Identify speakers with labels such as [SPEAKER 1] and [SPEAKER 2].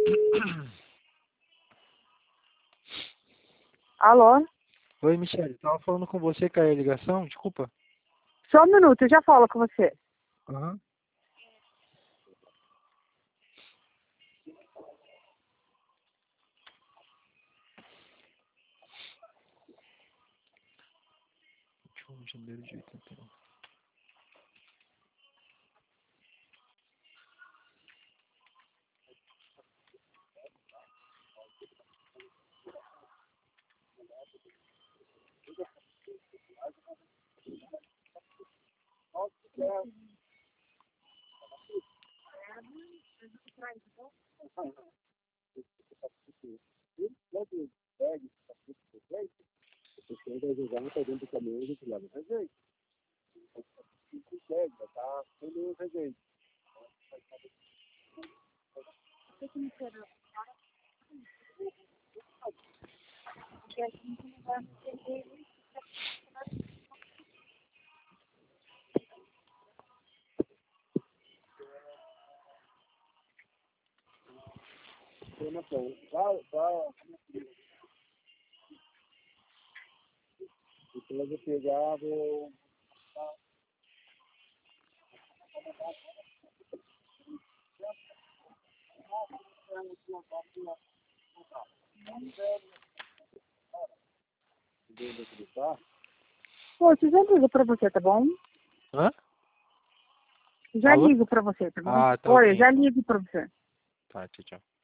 [SPEAKER 1] Alô?
[SPEAKER 2] Oi, Michele. Tava falando com você, caiu a ligação? Desculpa.
[SPEAKER 1] Só um minuto, eu já falo com você.
[SPEAKER 2] Aham. De janeiro de 81.
[SPEAKER 1] Pô, eu já ligo pra você, tá bom?
[SPEAKER 2] Hã?
[SPEAKER 1] Já
[SPEAKER 2] Alô?
[SPEAKER 1] ligo pra você, tá bom?
[SPEAKER 2] Ah, tá
[SPEAKER 1] Oi, eu
[SPEAKER 2] ok,
[SPEAKER 1] já
[SPEAKER 2] então.
[SPEAKER 1] ligo pra você.
[SPEAKER 2] Tá, tchau, tchau.